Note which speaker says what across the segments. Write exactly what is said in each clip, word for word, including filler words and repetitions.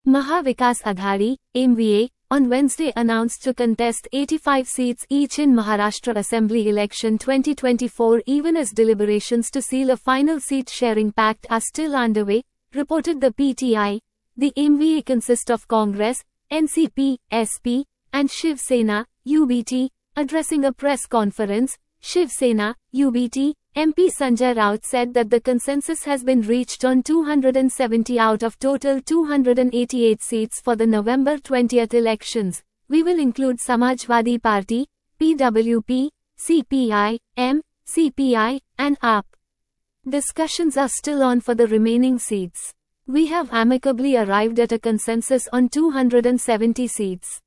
Speaker 1: Maha Vikas Aghadi, M V A, on Wednesday announced to contest eighty-five seats each in Maharashtra Assembly election twenty twenty-four even as deliberations to seal a final seat-sharing pact are still underway, reported the P T I. The M V A consists of Congress, N C P, S P, and Shiv Sena, U B T. Addressing a press conference, Shiv Sena, U B T, M P Sanjay Raut said that the consensus has been reached on two hundred seventy out of total two hundred eighty-eight seats for the November twentieth elections. We will include Samajwadi Party, P W P, C P I, M, C P I, and A P. Discussions are still on for the remaining seats. We have amicably arrived at a consensus on two hundred seventy seats.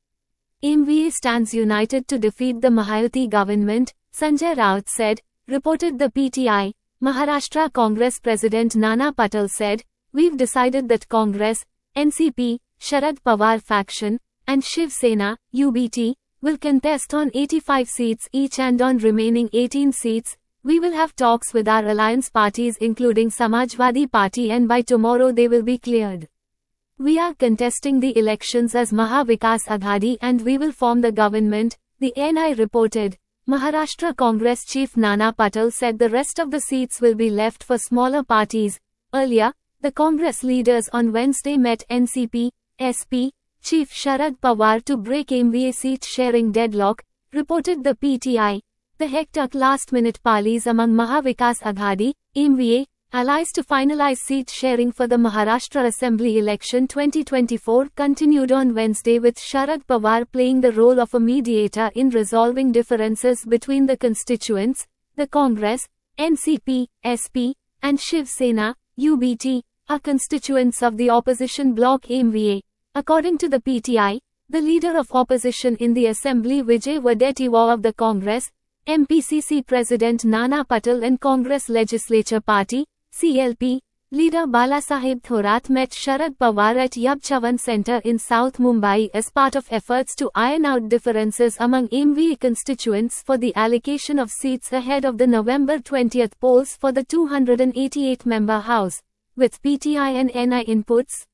Speaker 1: M V A stands united to defeat the Mahayuti government, Sanjay Raut said, reported the P T I. Maharashtra Congress President Nana Patel said, "We've decided that Congress, N C P, Sharad Pawar faction, and Shiv Sena, U B T, will contest on eighty-five seats each and on remaining eighteen seats, we will have talks with our alliance parties including Samajwadi Party and by tomorrow they will be cleared. We are contesting the elections as Maha Vikas Aghadi and we will form the government," the N I reported. Maharashtra Congress chief Nana Patel said the rest of the seats will be left for smaller parties. Earlier, the Congress leaders on Wednesday met N C P, S P, Chief Sharad Pawar to break M V A seat-sharing deadlock, reported the P T I. The hectic last-minute parleys among Maha Vikas Aghadi, M V A, allies to finalize seat-sharing for the Maharashtra Assembly election twenty twenty-four continued on Wednesday with Sharad Pawar playing the role of a mediator in resolving differences between the constituents. The Congress, N C P, S P, and Shiv Sena, U B T, are constituents of the opposition bloc M V A. According to the P T I, the leader of opposition in the Assembly Vijay Wadettiwar of the Congress, M P C C President Nana Patel and Congress Legislature Party, C L P, leader Balasaheb Thorat met Sharad Pawar at Yug Chavan Center in South Mumbai as part of efforts to iron out differences among M V A constituents for the allocation of seats ahead of the November twentieth polls for the two hundred eighty-eight member House. With P T I and N I inputs,